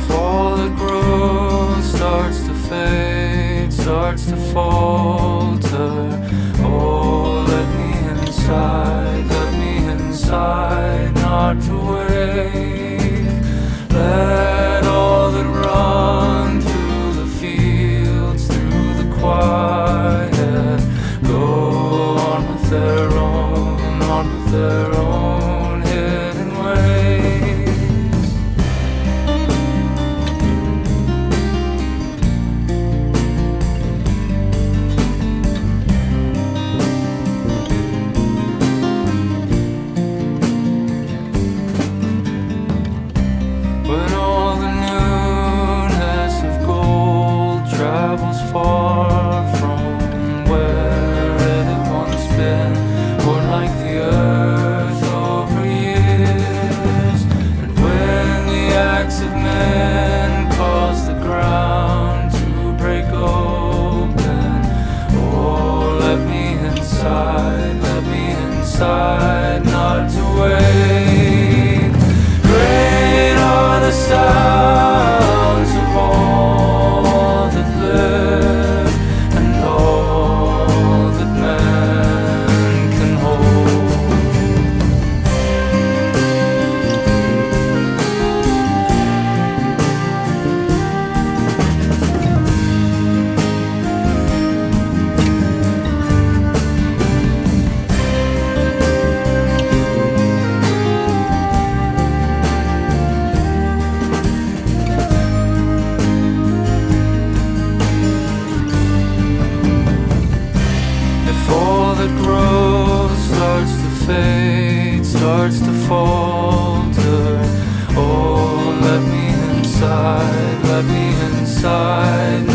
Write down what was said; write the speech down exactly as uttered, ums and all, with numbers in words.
All that grows starts to fade, starts to falter. Oh, let me inside, let me inside, not to wait. Let all that run through the fields, through the quiet, go on with their own, on with their own hidden ways. When all the newness of gold travels far from where it had once been, born like the earth over years. And when the acts of men cause the ground to break open, oh, let me inside, let me inside, not to wait. Great are the sounds of all that live and all that man can hold. All that grows starts to fade, starts to falter. Oh, let me inside, let me inside.